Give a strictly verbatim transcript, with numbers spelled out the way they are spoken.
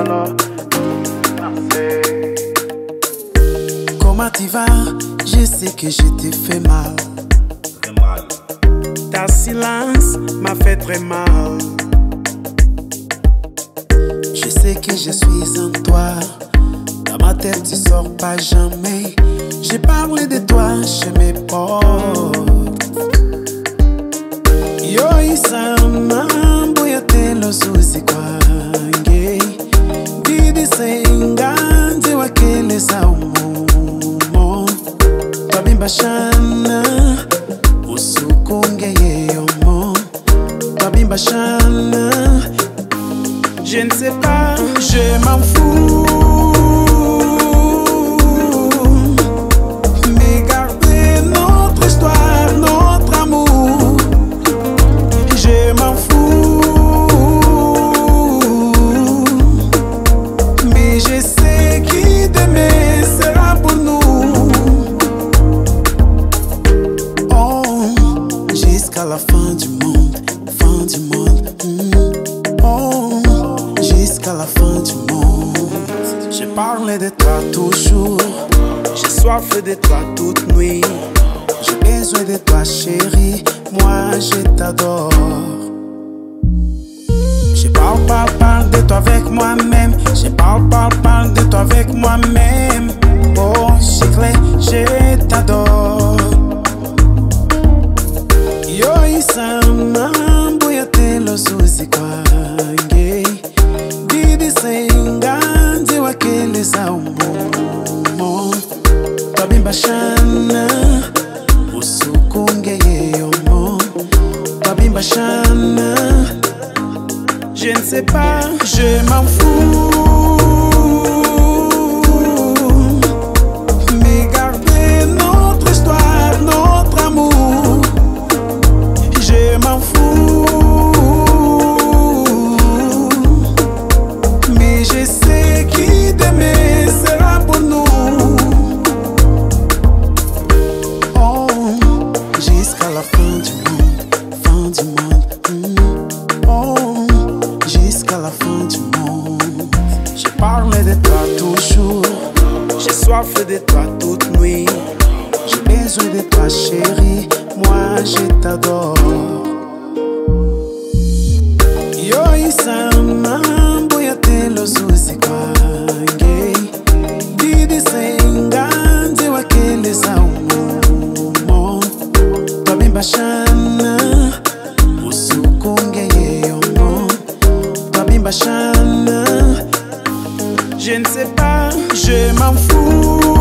Comment tu vas? Je sais que je t'ai fait mal. Très mal. Ta silence m'a fait très mal. Je sais que je suis en toi. Dans ma tête tu sors pas jamais. J'ai parlé de toi chez mes potes. Yo isama mboyate lo susi kwange. Didi senga nze wakele sa umumo. Tabimba shana usukunge yeyomo. Tabimba shana. Je ne sais pas, je m'en fous. Mais gardez notre histoire, notre amour. Je m'en fous. Mais je sais qui demain sera pour nous. Oh, jusqu'à la fin du monde, fin du monde. Mm. Oh, jusqu'à la fin du monde. Je parle de toi toujours. J'ai soif de toi toute nuit. J'ai besoin de toi chérie. Moi je t'adore. Je parle, parle, parle de toi avec moi-même. Je parle, parle, parle de toi avec moi-même. Oh chiclé, je t'adore. Yo isama mboyate lo susi kwange. Didi senga nze wakele sa umumo. Tabimba shana usukunge yeyomo. Tabimba shana. Je ne sais pas, je m'en fous. Mais gardez notre histoire, notre amour. Je m'en fous. Mais je sais qui demain sera pour nous. Oh, jusqu'à la fin du monde, fin du monde. Mm. Oh, jusqu'à la fin du monde. Je parle de toi toujours. J'ai soif de toi toute nuit. J'ai besoin de toi chérie. Moi je t'adore. Yo isama mboyate lo susi kwange. Didi senga nze wakele sa umumo. Tabimba shana usukunge yeyomo. Tabimba shana. Je ne sais pas, je m'en fous.